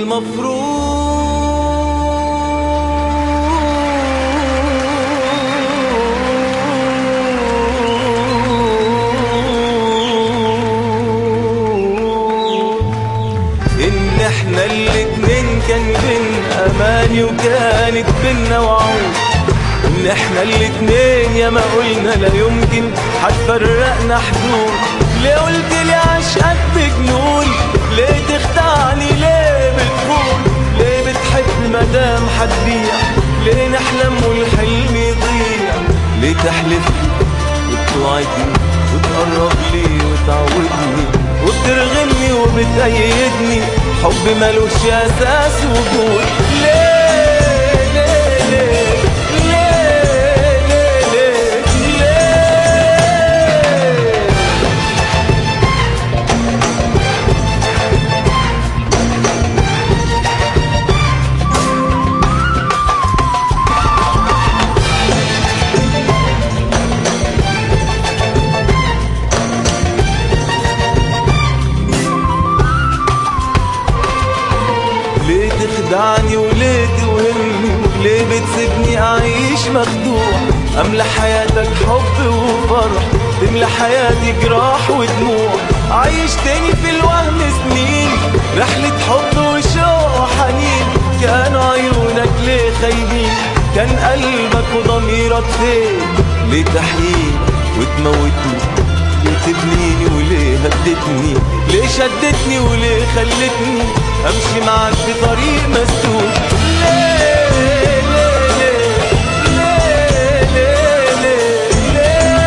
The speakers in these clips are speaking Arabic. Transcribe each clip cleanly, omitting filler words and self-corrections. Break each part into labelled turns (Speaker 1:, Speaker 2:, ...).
Speaker 1: المفروض إن احنا الاتنين كان بينا أماني وكانت بينا وعود، إن احنا الاتنين يا ما قلنا لا يمكن هتفرقنا حدود. ليه قلت لي عشقك بجنون؟ ليه تخدعني؟ ليه بتخون؟ ليه بتحب مدام هتبيع؟ ليه نحلم والحلم يضيع؟ ليه تحلف لي وتوعدني وتقرب لي وتعودني وبترغمني وبتأيدني حب ملوش أساس وجود؟ ليه ليه ليه ليه ليه ليه ليه تخدعني وليه توهمني وليه بتسيبني أعيش مخدوع؟ أملى حياتك حب وفرح، تملى حياتي جراح ودموع. عايش تاني في الوهم سنين، رحلة حب وشوق وحنين. كانوا عيونك ليه خايبين؟ كان قلبك وضميرك فين؟ ليه تحييني وتموتني؟ ليه تبنيني وليه هدتني؟ ليه شدتني وليه خلتني امشي معاك في طريق مسدود؟ ليه ليه ليه ليه ليه ليه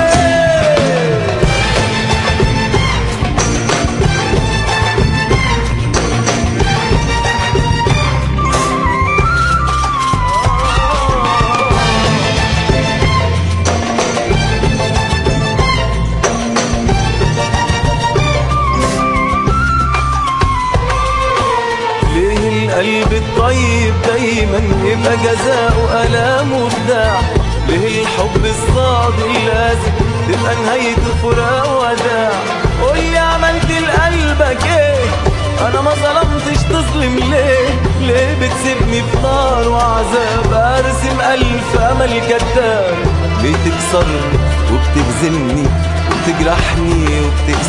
Speaker 1: القلب الطيب دايما يبقى جزاؤه ألام وخداع؟ ليه الحب الصادق لازم تبقى نهايته فراق وداع؟ قولي عملت لقلبك ايه؟ انا ما ظلمتش تظلم ليه؟ ليه بتسيبني في نار وعذاب ارسم الف امل كداب؟ ليه تكسرني وبتهزمني وبتجرحني وبتكسرني